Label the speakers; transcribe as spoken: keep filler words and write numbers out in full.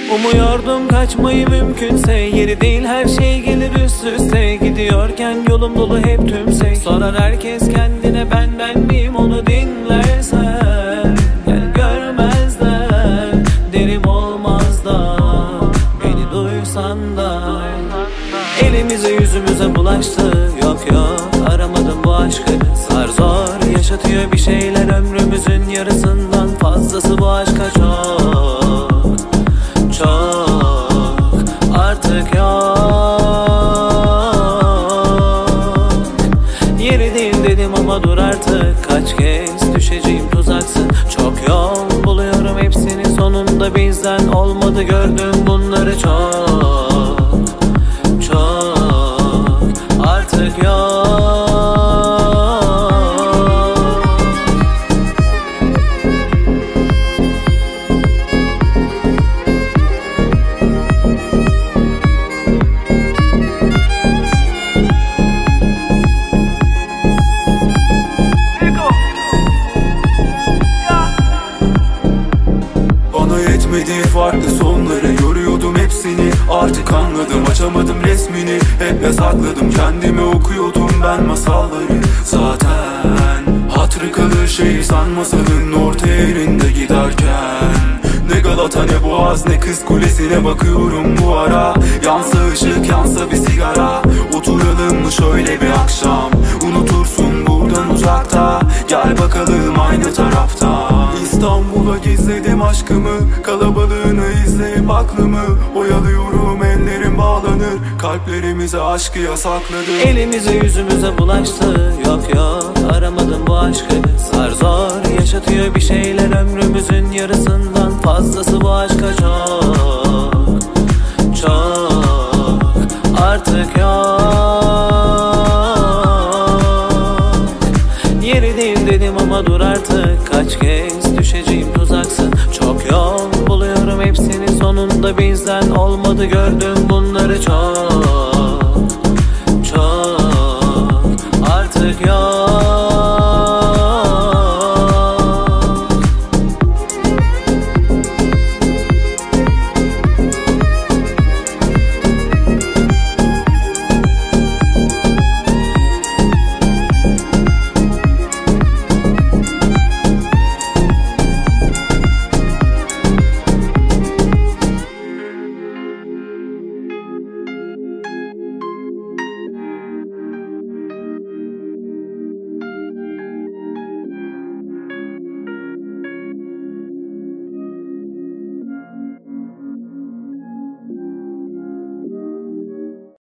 Speaker 1: Umuyordum kaçmayı mümkünse, yeri değil her şey gelir üst üste. Gidiyorken yolum dolu hep tümsek. Sorar herkes kendine ben ben miyim, onu dinlersen. Gel görmezler, derim olmaz da beni duysan da. Elimize yüzümüze bulaştı, yok yok aramadım bu aşkı. Zar zor yaşatıyor bir şeyler, ömrümüzün yarısından fazlası bu aşka çok. Çok artık yok. Yeri değil dedim ama dur artık, kaç kez düşeceğim tuzaksın. Çok yol buluyorum hepsinin sonunda bizden olmadı, gördüm bunları çok. Çok artık yok.
Speaker 2: Farklı sonları yoruyordum hepsini, artık anladım, açamadım resmini. Hep yasakladım kendimi, okuyordum ben masalları. Zaten hatırı kalır şey sanmasalın orta yerinde giderken. Ne Galata ne Boğaz ne Kız Kulesi'ne bakıyorum bu ara. Yansa ışık yansa bir sigara, oturalım mı şöyle bir akşam. Unutursun buradan uzakta, gel bakalım aynı tarafta. İstanbul'a gizledim aşkımı, kalabalığını izleyip aklımı oyalıyorum, ellerim bağlanır, kalplerimize aşkı yasakladı.
Speaker 1: Elimize yüzümüze bulaştı, yok yok aramadım bu aşkı. Zar zor yaşatıyor bir şeyler, ömrümüzün yarısından fazlası bu aşka çok. Çok artık yok. Yeri değil dedim ama dur artık, kaç kez düşeceğim tuzaksın. Çok yol buluyorum hepsinin sonunda bizden olmadı, gördüm bunları çok.